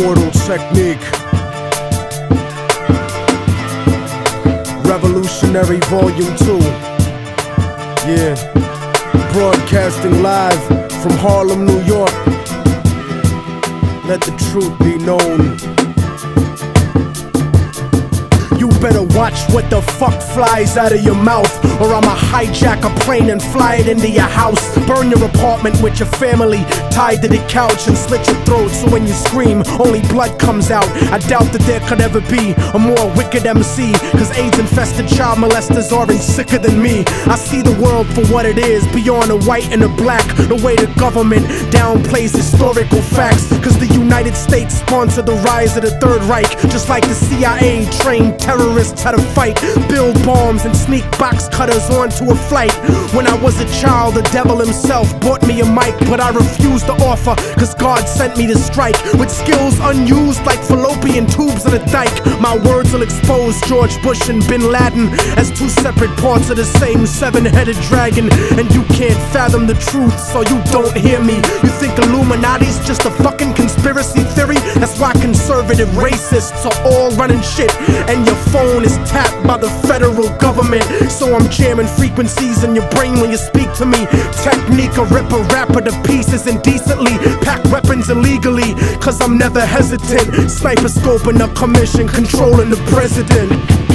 Immortal Technique. Revolutionary Volume 2. Yeah. Broadcasting live from Harlem, New York. Let the truth be known. You better watch what the fuck flies out of your mouth, or I'ma hijack a plane and fly it into your house. Burn your apartment with your family tied to the couch and slit your throat so when you scream, only blood comes out. I doubt that there could ever be a more wicked MC, cause AIDS-infested child molesters aren't sicker than me. I see the world for what it is, beyond the white and the black. The way the government downplays historical facts, cause the United States sponsored the rise of the Third Reich, just like the CIA trained terrorists how to fight, build bombs and sneak box cutters onto a flight. When I was a child, the devil himself bought me a mic, but I refused to offer, cause God sent me to strike with skills unused like fallopian tubes in a dike. My words will expose George Bush and Bin Laden as two separate parts of the same seven-headed dragon. And you can't fathom the truth, so you don't hear me. You think Illuminati's just a fucking conspiracy theory? That's why conservative racists are all running shit, and your phone is tapped by the federal government. So I'm jamming frequencies in your brain when you speak to me. Technique, a rip a rapper to pieces indecently, pack weapons illegally, cause I'm never hesitant. Sniper scoping a commission, controlling the president.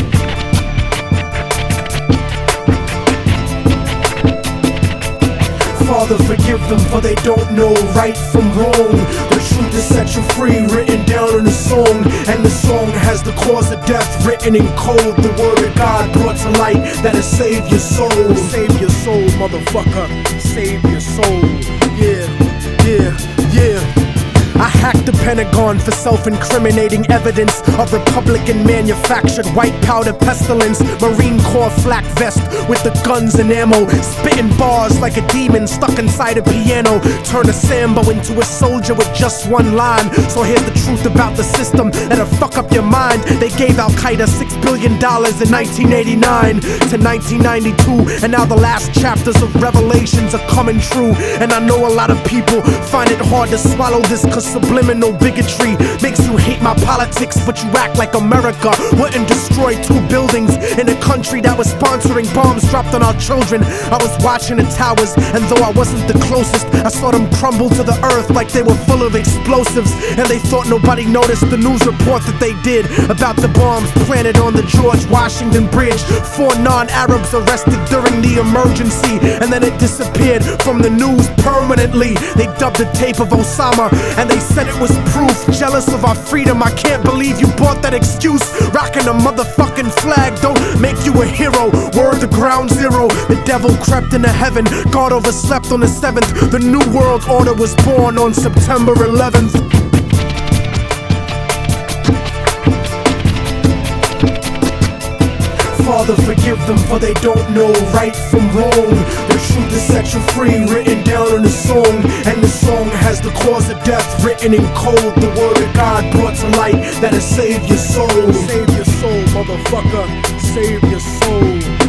Father, forgive them, for they don't know right from wrong. The truth is set you free, written down in a song. And the song has the cause of death written in code. The word of God brought to light that'll save your soul. Save your soul, motherfucker. Save your soul. Yeah, yeah, yeah. I hacked the Pentagon for self-incriminating evidence of Republican-manufactured white powder pestilence. Marine Corps flak vest with the guns and ammo, spitting bars like a demon stuck inside a piano. Turn a Sambo into a soldier with just one line. So here's the truth about the system that'll fuck up your mind. They gave Al-Qaeda $6 billion in 1989 to 1992, and now the last chapters of Revelations are coming true. And I know a lot of people find it hard to swallow this, cause subliminal bigotry makes you hate my politics, but you act like America wouldn't destroy 2 buildings in a country that was sponsoring bombs dropped on our children. I was watching the towers, and though I wasn't the closest, I saw them crumble to the earth like they were full of explosives. And they thought nobody noticed the news report that they did about the bombs planted on the George Washington Bridge. 4 non-Arabs arrested during the emergency, and then it disappeared from the news permanently. They dubbed the tape of Osama, and they said it was proof. Jealous of our freedom, I can't believe you bought that excuse. Rocking a motherfucking flag don't make you a hero. Word to ground zero, the devil crept into heaven. God overslept on the 7th. The new world order was born on September 11th. Father, forgive them, for they don't know right from wrong. The truth is set you free, written down in a song. And the song has the cause of death written in code. The word of God brought to light that'll save your soul. Save your soul, motherfucker. Save your soul.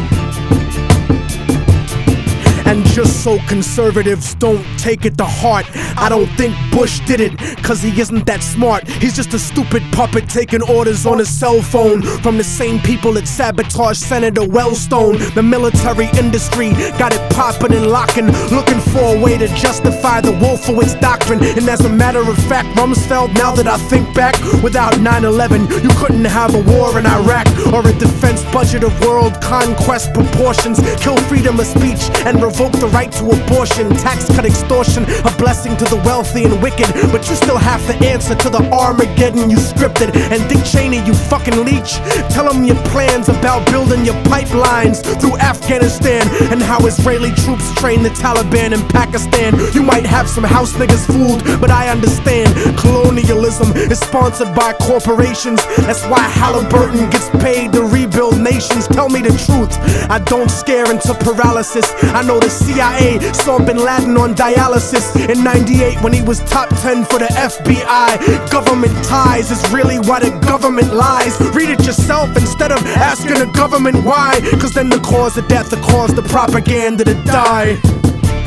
And just so conservatives don't take it to heart, I don't think Bush did it, cause he isn't that smart. He's just a stupid puppet taking orders on his cell phone from the same people that sabotaged Senator Wellstone. The military industry got it popping and locking, looking for a way to justify the Wolfowitz doctrine. And as a matter of fact, Rumsfeld, now that I think back, without 9/11, you couldn't have a war in Iraq or a defense budget of world conquest proportions. Kill freedom of speech and revoke the right to abortion, tax cut extortion, a blessing to the wealthy and wicked. But you still have to answer to the Armageddon you scripted. And Dick Cheney, you fucking leech, tell him your plans about building your pipelines through Afghanistan, and how Israeli troops train the Taliban in Pakistan. You might have some house niggas fooled, but I understand colonialism is sponsored by corporations. That's why Halliburton gets paid to rebuild nations. Tell me the truth, I don't scare into paralysis. I know the CIA saw Bin Laden on dialysis in '98 when he was top 10 for the FBI. Government ties is really why the government lies. Read it yourself instead of asking the government why, cause then the cause of death, the cause the propaganda to die.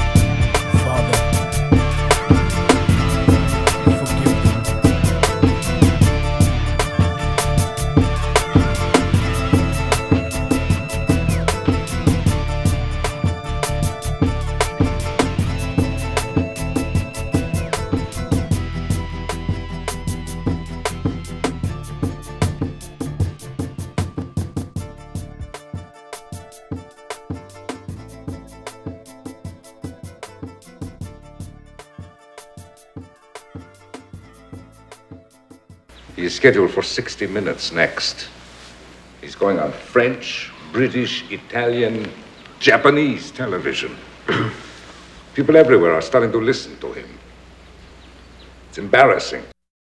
Father, forgive them. He is scheduled for 60 Minutes next. He's going on French, British, Italian, Japanese television. People everywhere are starting to listen to him. It's embarrassing.